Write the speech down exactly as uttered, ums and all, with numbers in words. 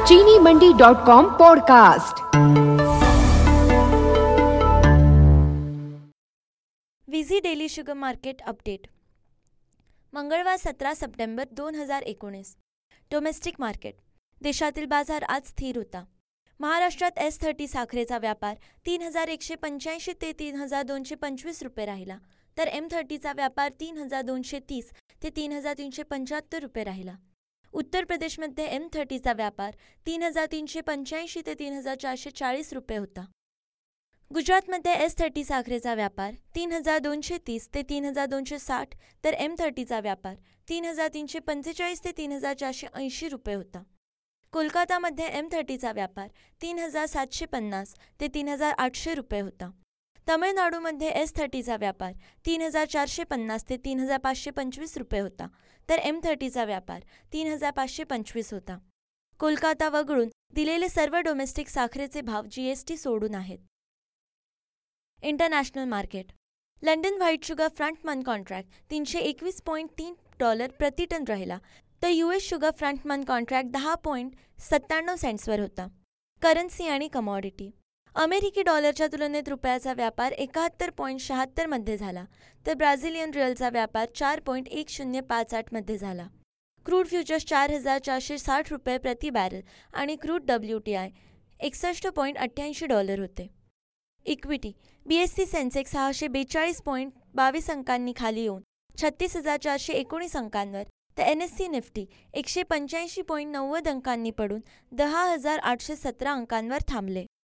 चीनी Mandi dot com podcast. विझी daily sugar market update मंगळवार सतरा सप्टेंबर दोन हजार एकोणीस। डोमेस्टिक मार्केट देशातील बाजार आज स्थिर होता। महाराष्ट्रात एस थर्टी साखरेचा व्यापार तीन हजार एकशे पंच्याऐंशी ते तीन हजार दोनशे पंचवीस रुपये राहिला, तर एम थर्टीचा व्यापार तीन हजार दोनशे तीस ते तीन हजार तीनशे पंच्याहत्तर रुपये राहिला। उत्तर प्रदेशमध्ये एम थर्टीचा व्यापार तीन हजार तीनशे पंच्याऐंशी ते तीन हजार चारशे चाळीस रुपये होता। गुजरातमध्ये एस थर्टी साखरेचा व्यापार तीन हजार दोनशे तीस ते तीन हजार दोनशे साठ, तर एम थर्टीचा व्यापार तीन हजार तीनशे पंचेचाळीस ते तीन हजार चारशे ऐंशी रुपये होता। कोलकातामध्ये एम थर्टीचा व्यापार तीन हजार सातशे पन्नास ते तीन हजार आठशे रुपये होता। तमिळनाडूमध्ये एस थर्टीचा व्यापार तीन हजार चारशे पन्नास ते तीन हजार पाचशे पंचवीस रुपये होता, तर एम थर्टीचा व्यापार तीन हजार पाचशे पंचवीस होता। कोलकाता वगळून दिलेले सर्व डोमेस्टिक साखरेचे भाव जीएसटी सोडून आहेत। International market London white sugar front month contract तीनशे एकवीस पॉईंट तीन डॉलर प्रति टन राहिला, तर US sugar front month contract दहा पॉईंट सत्त्याण्णव सेंट्सवर होता। करन्सी आणि कमॉडिटी अमेरिकी डॉलरच्या तुलनेत रुपयाचा व्यापार एकाहत्तर पॉईंट शहात्तरमध्ये झाला, तर ब्राझिलियन रिअलचा व्यापार चार पॉईंट एक शून्य पाच आठमध्ये झाला। क्रूड फ्युचर्स चार हजार चारशे साठ रुपये प्रति बॅरल आणि क्रूड डब्ल्यू टी आय एकसष्ट पॉईंट अठ्ठ्याऐंशी डॉलर होते। Equity B S C Sensex सहाशे बेचाळीस पॉईंट बावीस अंकांनी खाली येऊन छत्तीस हजार चारशे एकोणीस अंकांवर, तर एन एस सी निफ्टी एकशे पंच्याऐंशी पॉईंट नव्वद अंकांनी पडून दहा हजार आठशे सतरा अंकांवर थांबले।